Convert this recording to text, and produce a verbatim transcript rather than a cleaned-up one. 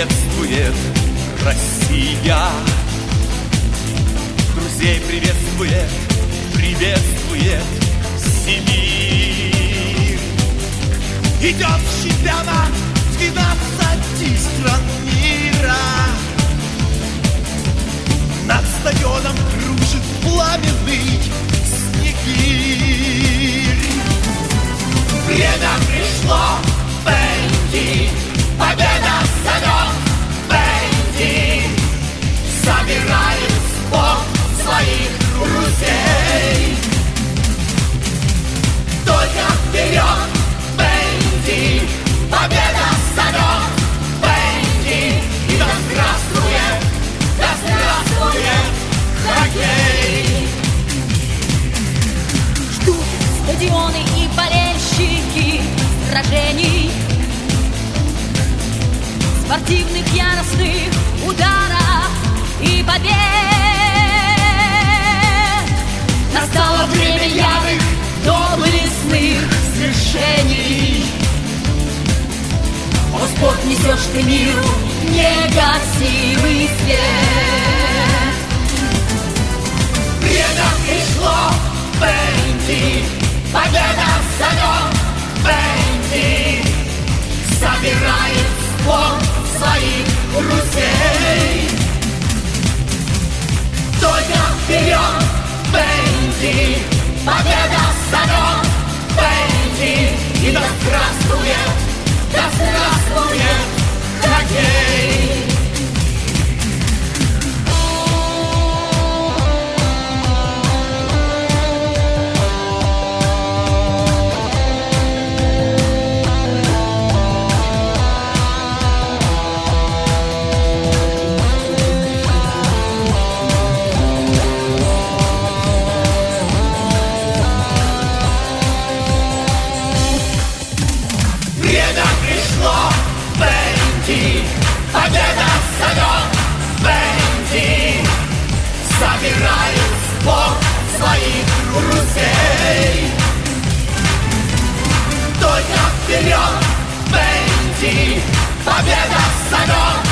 приветствует Россия. Друзей приветствует, приветствует Сибирь. Идет чемпионат двенадцати стран мира. Над стадионом кружит пламенный снегирь. Время пришло, Бенди, победа зовет, Бенди. Собирает спорт своих друзей. Только вперед, Бенди, победа зовет, Бенди. И да здравствует, да здравствует хоккей. Ждут стадионы и болельщики сражений, спортивных яростных ударов и побед. Настало время ярых, доблестных свершений. О, спорт несешь ты миру негасимый свет. Время пришло, Бенди, победа зовет, Бенди. Собирает спорт своих друзей. Только вперед, Бенди, победа зовет, Бенди. И да здравствует, да здравствует хоккей. Победа зовет, Бенди. Собирает спорт своих друзей. Только вперед, Бенди, победа зовет.